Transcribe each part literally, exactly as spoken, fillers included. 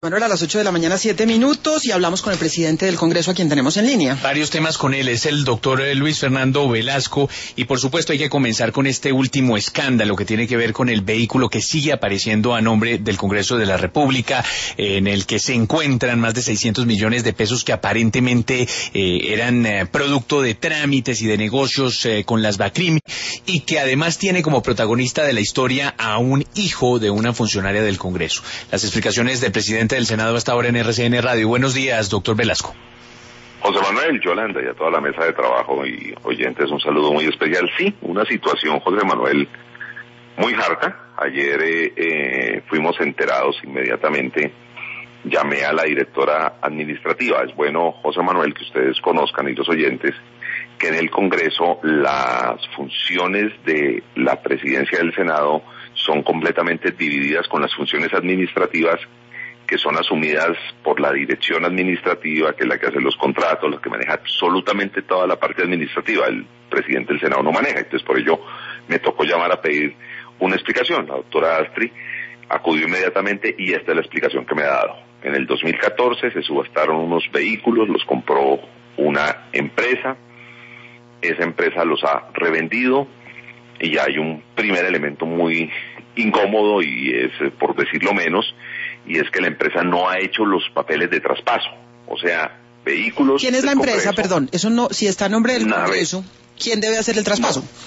Bueno, a las ocho de la mañana, siete minutos, y hablamos con el presidente del Congreso, a quien tenemos en línea. Varios temas con él, es el doctor Luis Fernando Velasco, y por supuesto hay que comenzar con este último escándalo que tiene que ver con el vehículo que sigue apareciendo a nombre del Congreso de la República, eh, en el que se encuentran más de seiscientos millones de pesos que aparentemente eh, eran eh, producto de trámites y de negocios eh, con las BACRIM, y que además tiene como protagonista de la historia a un hijo de una funcionaria del Congreso. Las explicaciones del presidente del Senado hasta ahora en R C N Radio. Buenos días, doctor Velasco. José Manuel, Yolanda y a toda la mesa de trabajo y oyentes, un saludo muy especial. Sí, una situación, José Manuel, muy harta. Ayer eh, eh, fuimos enterados inmediatamente, llamé a la directora administrativa. Es bueno, José Manuel, que ustedes conozcan y los oyentes, que en el Congreso las funciones de la presidencia del Senado son completamente divididas con las funciones administrativas que son asumidas por la dirección administrativa, que es la que hace los contratos, la que maneja absolutamente toda la parte administrativa. El presidente del Senado no maneja, entonces por ello me tocó llamar a pedir una explicación. La doctora Astri acudió inmediatamente y esta es la explicación que me ha dado. En el dos mil catorce se subastaron unos vehículos, los compró una empresa, esa empresa los ha revendido y hay un primer elemento muy incómodo y es, por decirlo menos, y es que la empresa no ha hecho los papeles de traspaso, o sea, vehículos... ¿Quién es la empresa? Congreso, Perdón, eso no, si está a nombre del nave, Congreso, ¿quién debe hacer el traspaso? No.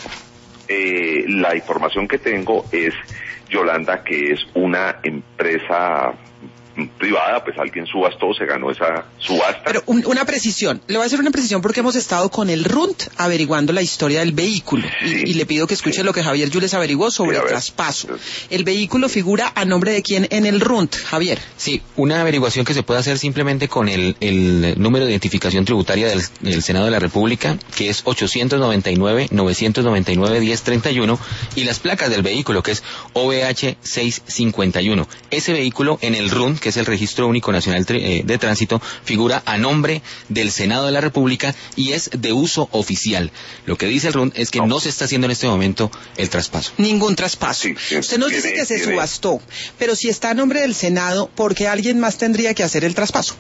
Eh, la información que tengo es, Yolanda, que es una empresa privada, pues alguien subastó, se ganó esa subasta. Pero un, una precisión, le voy a hacer una precisión porque hemos estado con el R U N T averiguando la historia del vehículo, sí, y, y le pido que escuche sí. lo que Javier Yules averiguó sobre sí, el traspaso. El vehículo figura a nombre de quién en el R U N T, Javier. Sí, una averiguación que se puede hacer simplemente con el, el número de identificación tributaria del, del Senado de la República, que es ochocientos noventa y nueve, novecientos noventa y nueve, diez treinta y uno, y las placas del vehículo, que es O V H seiscientos cincuenta y uno. Ese vehículo en el R U N T, que es el Registro Único Nacional de Tránsito, figura a nombre del Senado de la República y es de uso oficial. Lo que dice el R U N T es que no, no se está haciendo en este momento el traspaso. Ningún traspaso. Sí, sí, Usted nos tiene, dice que se tiene. subastó, pero si está a nombre del Senado, ¿por qué alguien más tendría que hacer el traspaso?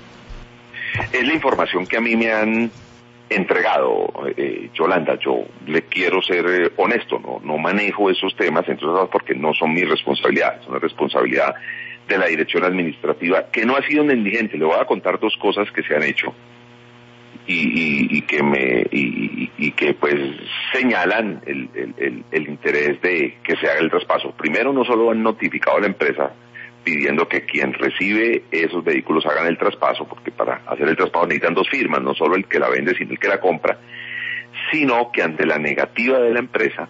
Es la información que a mí me han entregado, eh, Yolanda. Yo le quiero ser eh, honesto, no, no manejo esos temas, entonces, porque no son mi responsabilidad, es una responsabilidad de la dirección administrativa, que no ha sido negligente. Le voy a contar dos cosas que se han hecho y, y, y que me y, y que pues señalan el, el, el, el interés de que se haga el traspaso. Primero, no solo han notificado a la empresa pidiendo que quien recibe esos vehículos hagan el traspaso, porque para hacer el traspaso necesitan dos firmas, no solo el que la vende, sino el que la compra, sino que ante la negativa de la empresa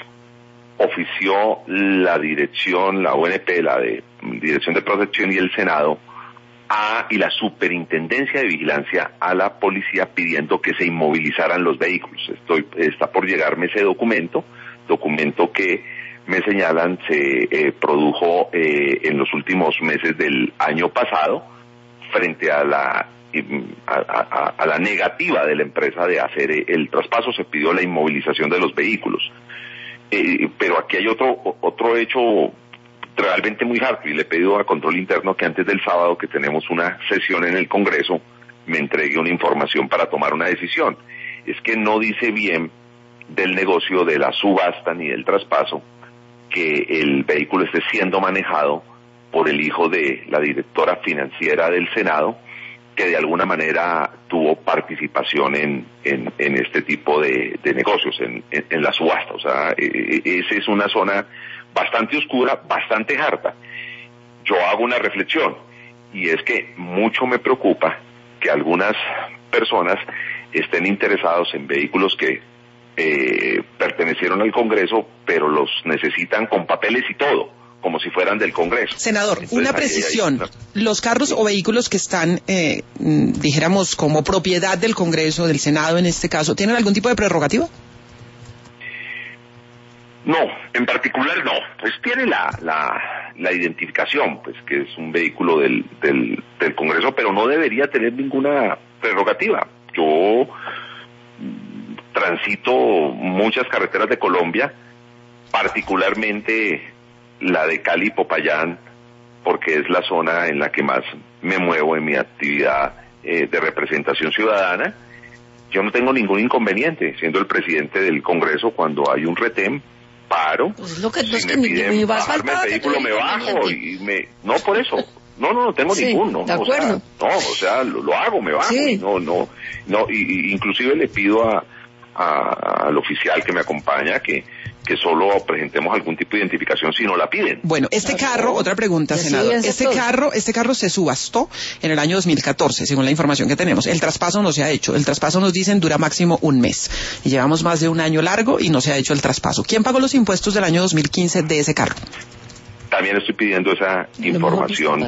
ofició la dirección, la O N P, la de Dirección de Protección y el Senado, a, y la Superintendencia de Vigilancia a la policía pidiendo que se inmovilizaran los vehículos. Estoy, está por llegarme ese documento, documento que me señalan se eh, produjo eh, en los últimos meses del año pasado, frente a la a, a, a la negativa de la empresa de hacer el traspaso. Se pidió la inmovilización de los vehículos. Eh, pero aquí hay otro otro hecho realmente muy harto, y le he pedido a Control Interno que antes del sábado, que tenemos una sesión en el Congreso, me entregue una información para tomar una decisión. Es que no dice bien del negocio de la subasta ni del traspaso que el vehículo esté siendo manejado por el hijo de la directora financiera del Senado, que de alguna manera tuvo participación en, en, en este tipo de, de negocios, en, en, en la subasta. O sea, eh, esa es una zona bastante oscura, bastante harta. Yo hago una reflexión, y es que mucho me preocupa que algunas personas estén interesados en vehículos que eh, pertenecieron al Congreso, pero los necesitan con papeles y todo, como si fueran del Congreso. Senador, entonces, una precisión. Ahí, ahí, los carros sí. o vehículos que están, eh, dijéramos, como propiedad del Congreso, del Senado en este caso, ¿tienen algún tipo de prerrogativa? No, en particular no. Pues tiene la, la, la identificación, pues que es un vehículo del, del, del Congreso, pero no debería tener ninguna prerrogativa. Yo transito muchas carreteras de Colombia, particularmente la de Cali y Popayán, porque es la zona en la que más me muevo en mi actividad eh, de representación ciudadana. Yo no tengo ningún inconveniente, siendo el presidente del Congreso, cuando hay un retén, paro, pues lo que, si me me que piden ni, ni bajarme el vehículo, me bajo, y me... No, por eso... No, no, no tengo sí, ninguno. De acuerdo. O sea, no, o sea, lo, lo hago, me bajo. Sí. Y no, no, no, y, y inclusive le pido a, a, al oficial que me acompaña que, que solo presentemos algún tipo de identificación si no la piden. Bueno, este carro, otra pregunta, Sí, senador. sí, Este todo. carro, este carro se subastó en el año dos mil catorce, según la información que tenemos. El traspaso no se ha hecho. El traspaso, nos dicen, dura máximo un mes. Y llevamos más de un año largo y no se ha hecho el traspaso. ¿Quién pagó los impuestos del año dos mil quince de ese carro? También estoy pidiendo esa información.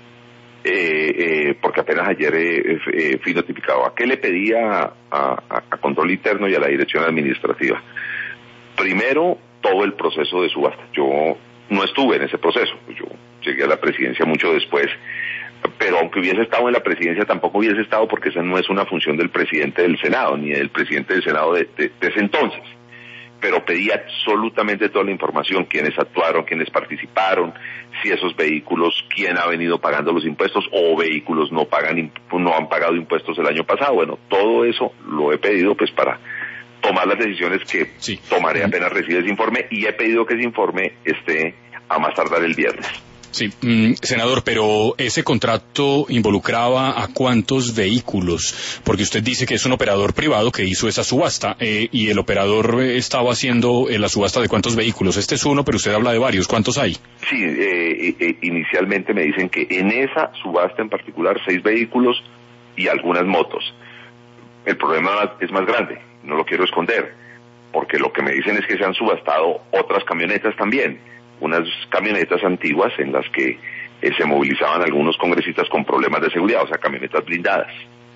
Eh, eh, porque apenas ayer eh, eh, fui notificado. ¿A qué le pedía a, a, a Control Interno y a la Dirección Administrativa? Primero, todo el proceso de subasta. Yo no estuve en ese proceso. Yo llegué a la presidencia mucho después, pero aunque hubiese estado en la presidencia, tampoco hubiese estado, porque esa no es una función del presidente del Senado, ni del presidente del Senado de, de, de ese entonces. Pero pedí absolutamente toda la información, quiénes actuaron, quiénes participaron, si esos vehículos, quién ha venido pagando los impuestos, o vehículos no pagan, no han pagado impuestos el año pasado. Bueno, todo eso lo he pedido pues para tomar las decisiones que sí. tomaré apenas reciba ese informe, y he pedido que ese informe esté a más tardar el viernes. Sí, mm, senador, pero ese contrato involucraba a cuántos vehículos, porque usted dice que es un operador privado que hizo esa subasta, eh, y el operador estaba haciendo eh, la subasta de cuántos vehículos. Este es uno, pero usted habla de varios. ¿Cuántos hay? Sí, eh, eh, inicialmente me dicen que en esa subasta en particular seis vehículos y algunas motos. El problema es más grande, no lo quiero esconder, porque lo que me dicen es que se han subastado otras camionetas también. Unas camionetas antiguas en las que eh, se movilizaban algunos congresistas con problemas de seguridad, o sea, camionetas blindadas.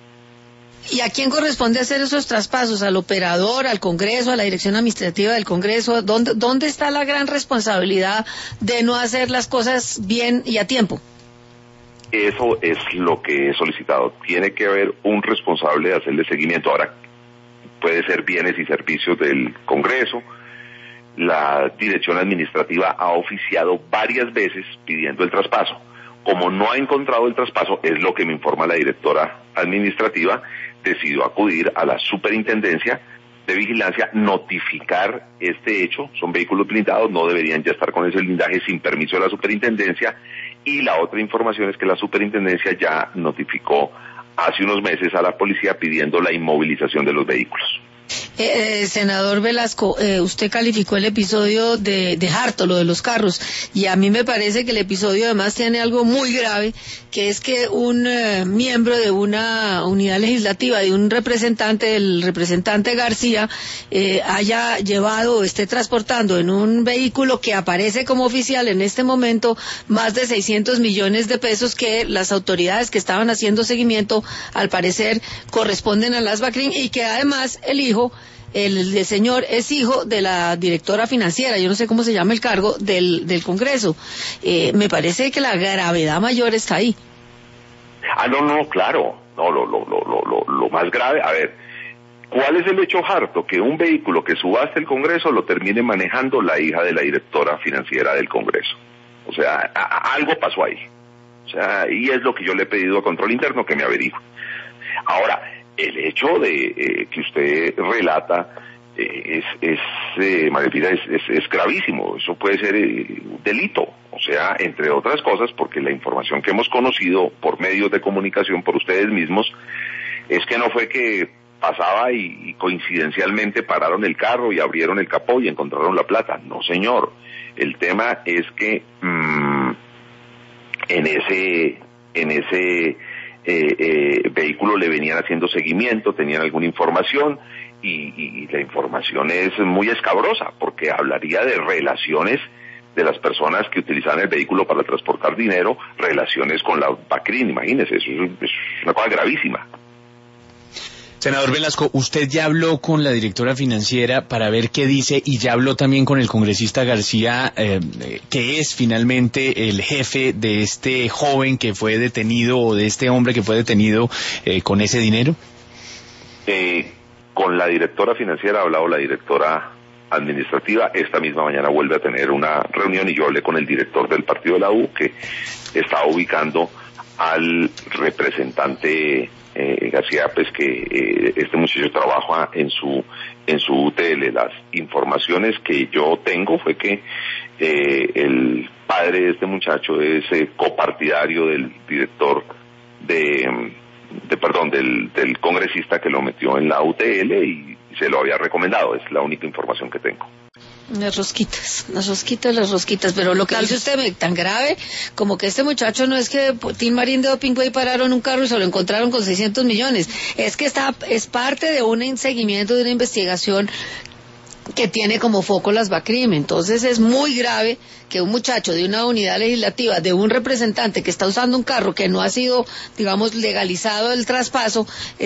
¿Y a quién corresponde hacer esos traspasos? ¿Al operador, al Congreso, a la Dirección Administrativa del Congreso? ¿Dónde, dónde está la gran responsabilidad de no hacer las cosas bien y a tiempo? Eso es lo que he solicitado. Tiene que haber un responsable de hacerle seguimiento. Ahora, puede ser bienes y servicios del Congreso. La Dirección Administrativa ha oficiado varias veces pidiendo el traspaso. Como no ha encontrado el traspaso, es lo que me informa la directora administrativa, decidió acudir a la Superintendencia de Vigilancia, notificar este hecho. Son vehículos blindados, no deberían ya estar con ese blindaje sin permiso de la Superintendencia. Y la otra información es que la Superintendencia ya notificó hace unos meses a la policía pidiendo la inmovilización de los vehículos. Eh, eh, senador Velasco, eh, usted calificó el episodio de, de harto, lo de los carros, y a mí me parece que el episodio además tiene algo muy grave, que es que un eh, miembro de una unidad legislativa, de un representante, el representante García, eh, haya llevado o esté transportando en un vehículo que aparece como oficial en este momento más de seiscientos millones de pesos que las autoridades que estaban haciendo seguimiento, al parecer, corresponden a las BACRIM, y que además el hijo El, el señor es hijo de la directora financiera, yo no sé cómo se llama el cargo del, del Congreso. Eh, me parece que la gravedad mayor está ahí. Ah, no, no, claro. No, lo, lo, lo, lo, lo más grave, a ver, ¿cuál es el hecho harto? Que un vehículo que subaste el Congreso lo termine manejando la hija de la directora financiera del Congreso. O sea, a, a, algo pasó ahí. O sea, y es lo que yo le he pedido a Control Interno que me averigüe. Ahora, el hecho de eh, que usted relata eh, es, es eh, María Elvira, es, es, es gravísimo. Eso puede ser eh, un delito, o sea, entre otras cosas, porque la información que hemos conocido por medios de comunicación, por ustedes mismos, es que no fue que pasaba y, y coincidencialmente pararon el carro y abrieron el capó y encontraron la plata. No, señor. El tema es que mmm, en ese en ese Eh, eh, vehículo le venían haciendo seguimiento, tenían alguna información y, y la información es muy escabrosa porque hablaría de relaciones de las personas que utilizaban el vehículo para transportar dinero, relaciones con la BACRIM, imagínese, eso es, es una cosa gravísima. Senador Velasco, usted ya habló con la directora financiera para ver qué dice y ya habló también con el congresista García, eh, que es finalmente el jefe de este joven que fue detenido o de este hombre que fue detenido eh, con ese dinero. Eh, con la directora financiera ha hablado la directora administrativa. Esta misma mañana vuelve a tener una reunión y yo hablé con el director del partido de la U, que está ubicando al representante eh, García, pues que eh, este muchacho trabaja en su en su U T L. Las informaciones que yo tengo fue que eh, el padre de este muchacho es eh, copartidario del director de, de perdón, del, del congresista que lo metió en la U T L y se lo había recomendado. Es la única información que tengo. Las rosquitas, las rosquitas, las rosquitas, pero lo que dice usted tan grave, como que este muchacho no es que Tim Marín de Dopingway pararon un carro y se lo encontraron con seiscientos millones, es que está es parte de un seguimiento, de una investigación que tiene como foco las BACRIM. Entonces es muy grave que un muchacho de una unidad legislativa, de un representante que está usando un carro que no ha sido, digamos, legalizado el traspaso,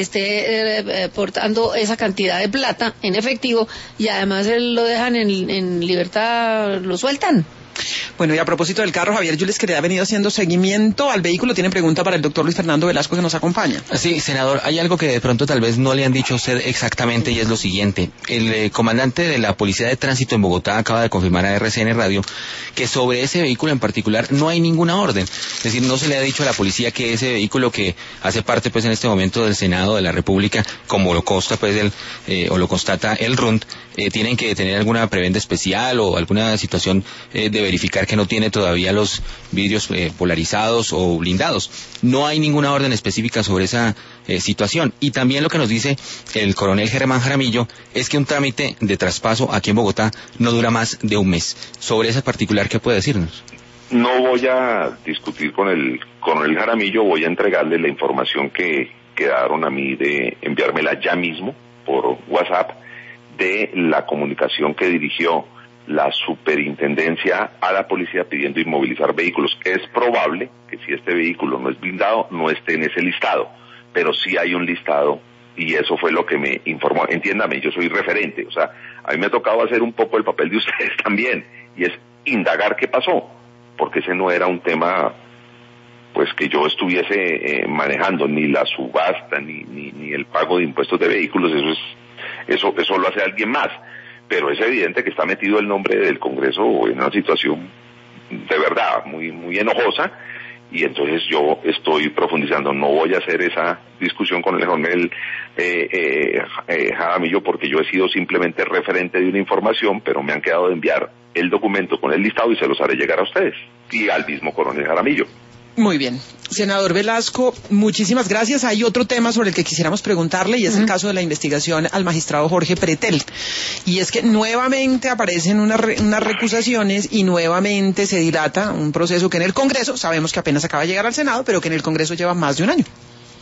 esté eh, eh, portando esa cantidad de plata en efectivo y además él lo dejan en, en libertad, lo sueltan. Bueno, y a propósito del carro, Javier Yules, que le ha venido haciendo seguimiento al vehículo, tiene pregunta para el doctor Luis Fernando Velasco, que nos acompaña. Sí, senador, hay algo que de pronto tal vez no le han dicho a usted exactamente, y es lo siguiente. El eh, comandante de la Policía de Tránsito en Bogotá acaba de confirmar a R C N Radio que sobre ese vehículo en particular no hay ninguna orden. Es decir, no se le ha dicho a la policía que ese vehículo, que hace parte pues en este momento del Senado de la República, como lo consta pues el, eh, o lo constata el R U N D, eh, tienen que tener alguna prebenda especial o alguna situación eh, de verificar que no tiene todavía los vidrios eh, polarizados o blindados. No hay ninguna orden específica sobre esa eh, situación. Y también lo que nos dice el coronel Germán Jaramillo es que un trámite de traspaso aquí en Bogotá no dura más de un mes. Sobre ese particular, ¿qué puede decirnos? No voy a discutir con el coronel Jaramillo, voy a entregarle la información que quedaron a mí de enviármela ya mismo por WhatsApp de la comunicación que dirigió la superintendencia a la policía pidiendo inmovilizar vehículos. Es probable que si este vehículo no es blindado, no esté en ese listado, pero sí hay un listado y eso fue lo que me informó. Entiéndame, yo soy referente, o sea, a mí me ha tocado hacer un poco el papel de ustedes también, y es indagar qué pasó, porque ese no era un tema pues que yo estuviese eh, manejando, ni la subasta, ni, ni, ni el pago de impuestos de vehículos, eso es, eso, eso lo hace alguien más. Pero es evidente que está metido el nombre del Congreso en una situación de verdad muy muy enojosa, y entonces yo estoy profundizando. No voy a hacer esa discusión con el coronel eh, eh, eh, Jaramillo, porque yo he sido simplemente referente de una información, pero me han quedado de enviar el documento con el listado y se los haré llegar a ustedes y al mismo coronel Jaramillo. Muy bien. Senador Velasco, muchísimas gracias. Hay otro tema sobre el que quisiéramos preguntarle, y es uh-huh. el caso de la investigación al magistrado Jorge Pretel. Y es que nuevamente aparecen unas, re, unas recusaciones y nuevamente se dilata un proceso que en el Congreso, sabemos que apenas acaba de llegar al Senado, pero que en el Congreso lleva más de un año.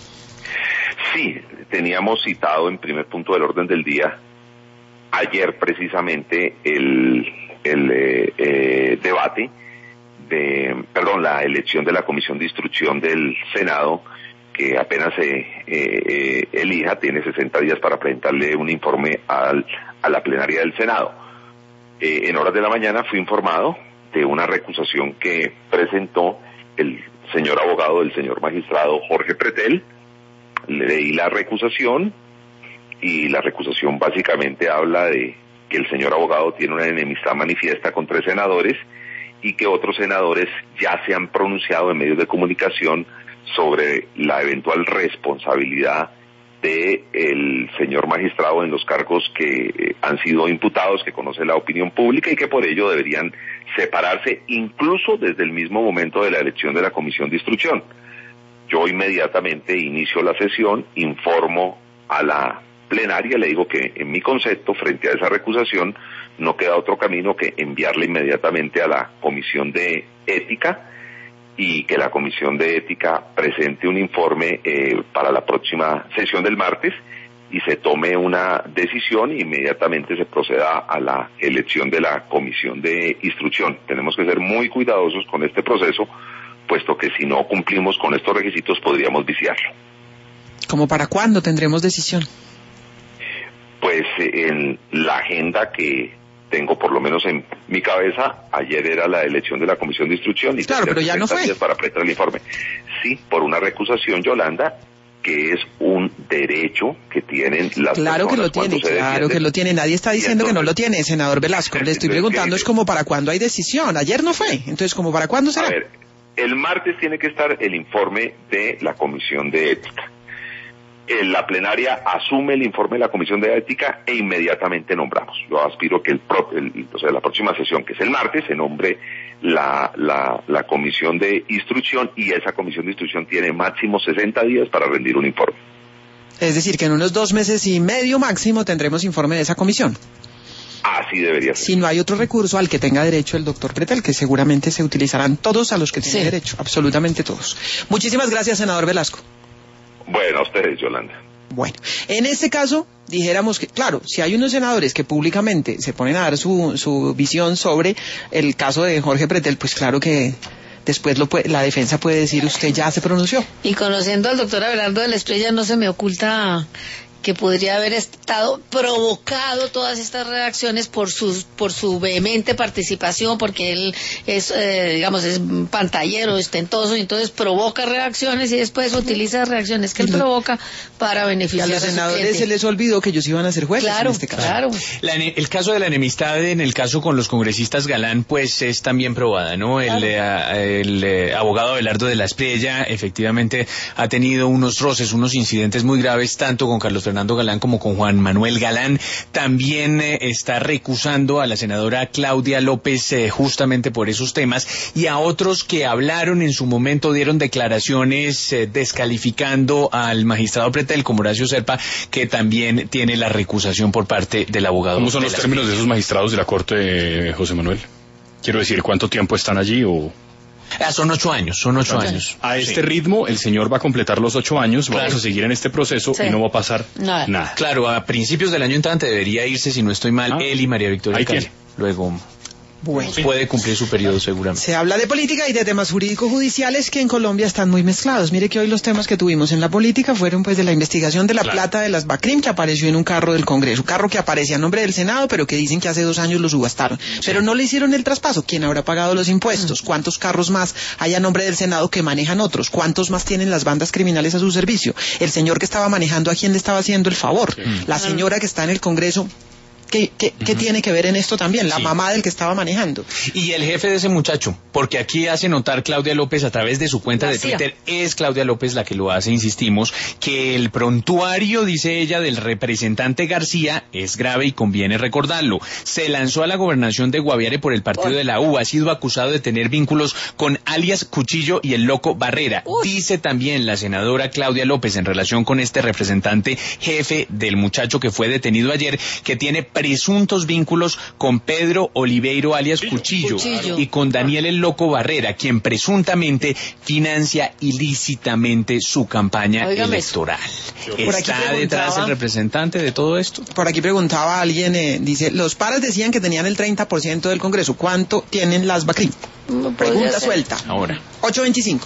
Sí, teníamos citado en primer punto del orden del día ayer precisamente el, el eh, eh, debate de, perdón, la elección de la Comisión de Instrucción del Senado, que apenas se eh, eh, elija, tiene sesenta días para presentarle un informe al, a la plenaria del Senado. Eh, en horas de la mañana fui informado de una recusación que presentó el señor abogado del señor magistrado Jorge Pretel. Le leí la recusación, y la recusación básicamente habla de que el señor abogado tiene una enemistad manifiesta con tres senadores, y que otros senadores ya se han pronunciado en medios de comunicación sobre la eventual responsabilidad de el señor magistrado en los cargos que han sido imputados, que conoce la opinión pública, y que por ello deberían separarse incluso desde el mismo momento de la elección de la Comisión de Instrucción. Yo inmediatamente inicio la sesión, informo a la plenaria, le digo que en mi concepto, frente a esa recusación, no queda otro camino que enviarle inmediatamente a la Comisión de Ética, y que la Comisión de Ética presente un informe eh, para la próxima sesión del martes, y se tome una decisión y inmediatamente se proceda a la elección de la Comisión de Instrucción. Tenemos que ser muy cuidadosos con este proceso, puesto que si no cumplimos con estos requisitos podríamos viciarlo. ¿Cómo para cuándo tendremos decisión? Pues en la agenda que tengo, por lo menos en mi cabeza, ayer era la elección de la Comisión de Instrucción, y claro, pero ya no fue para presentar el informe. Sí, por una recusación, Yolanda, que es un derecho que tienen las Claro que lo personas tiene, cuando se claro que defienden. lo tiene. Nadie está diciendo que no lo tiene, senador Velasco. Le estoy Entonces, preguntando ¿qué? es como para cuándo hay decisión. Ayer no fue. Entonces, ¿como para cuándo será? A ver, el martes tiene que estar el informe de la Comisión de Ética. En la plenaria asume el informe de la Comisión de Ética e inmediatamente nombramos. Yo aspiro que el, pro, el o sea, la próxima sesión, que es el martes, se nombre la, la, la Comisión de Instrucción, y esa Comisión de Instrucción tiene máximo sesenta días para rendir un informe. Es decir, que en unos dos meses y medio máximo tendremos informe de esa comisión. Así debería ser. Si no hay otro recurso al que tenga derecho el doctor Pretel, que seguramente se utilizarán todos a los que tienen Sí. derecho, absolutamente todos. Muchísimas gracias, senador Velasco. Bueno, a ustedes, Yolanda. Bueno, en este caso, dijéramos que, claro, si hay unos senadores que públicamente se ponen a dar su, su visión sobre el caso de Jorge Pretel, pues claro que después lo puede, la defensa puede decir, usted ya se pronunció. Y conociendo al doctor Abelardo de la Estrella, no se me oculta que podría haber estado provocado todas estas reacciones por sus por su vehemente participación, porque él es, eh, digamos, es pantallero, ostentoso, y entonces provoca reacciones y después utiliza reacciones que él provoca para Y a beneficiar a, los su senadores cliente. se les olvidó que ellos iban a ser jueces Claro, en este caso. claro. La, el caso de la enemistad en el caso con los congresistas Galán, pues es también probada, ¿no? El, Claro. eh, el eh, abogado Abelardo de la Espriella efectivamente ha tenido unos roces, unos incidentes muy graves, tanto con Carlos Fernando Galán como con Juan Manuel Galán. También eh, está recusando a la senadora Claudia López eh, justamente por esos temas, y a otros que hablaron en su momento, dieron declaraciones eh, descalificando al magistrado Pretel, como Horacio Serpa, que también tiene la recusación por parte del abogado. ¿Cómo son de los la términos de esos magistrados de la Corte, eh, José Manuel? Quiero decir, ¿cuánto tiempo están allí o...? Ah, son ocho años, son ocho años. A este Sí. ritmo, el señor va a completar los ocho años, Claro. vamos a seguir en este proceso Sí. y no va a pasar Nada. nada. Claro, a principios del año entrante debería irse, si no estoy mal, Ah. él y María Victoria Ahí Calle. tiene. Luego Bueno. puede cumplir su periodo seguramente. Se habla de política y de temas jurídico-judiciales que en Colombia están muy mezclados. Mire que hoy los temas que tuvimos en la política fueron pues de la investigación de la Claro. plata de las Bacrim, que apareció en un carro del Congreso, carro que aparece a nombre del Senado, pero que dicen que hace dos años lo subastaron. Pero no le hicieron el traspaso. ¿Quién habrá pagado los impuestos? ¿Cuántos carros más hay a nombre del Senado que manejan otros? ¿Cuántos más tienen las bandas criminales a su servicio? El señor que estaba manejando, ¿a quién le estaba haciendo el favor? La señora que está en el Congreso, ¿Qué, qué, qué tiene que ver en esto también? La Sí. mamá del que estaba manejando. Y el jefe de ese muchacho, porque aquí hace notar Claudia López a través de su cuenta La de C I A. Twitter, es Claudia López la que lo hace, insistimos, que el prontuario, dice ella, del representante García es grave y conviene recordarlo. Se lanzó a la gobernación de Guaviare por el partido de la U, ha sido acusado de tener vínculos con alias Cuchillo y el Loco Barrera. Uy. Dice también la senadora Claudia López en relación con este representante jefe del muchacho que fue detenido ayer, que tiene presuntos vínculos con Pedro Oliveiro alias Cuchillo, Cuchillo. y con Daniel el Loco Barrera, quien presuntamente financia ilícitamente su campaña Óigame eso. electoral. Por aquí ¿Está preguntaba- detrás el representante de todo esto? Por aquí preguntaba alguien, eh, dice, los paras decían que tenían el treinta por ciento del Congreso. ¿Cuánto tienen las Bacrim? Podría Pregunta ser. suelta. Ahora. ocho veinticinco.